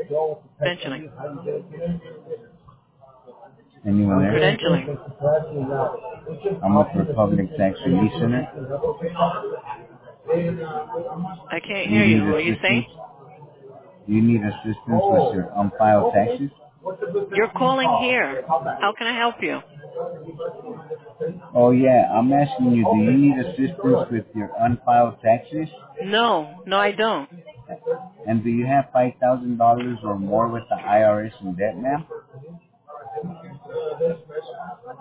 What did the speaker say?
Credentialing. Anyone there? Credentialing. I'm with Republic Tax Relief Center. I can't Do you hear you. need What are you saying? assistance? Do you need assistance with your unfiled taxes? You're calling here. How can I help you? Oh yeah, I'm asking you, do you need assistance with your unfiled taxes? No, I don't. And do you have $5,000 or more with the IRS in debt, ma'am?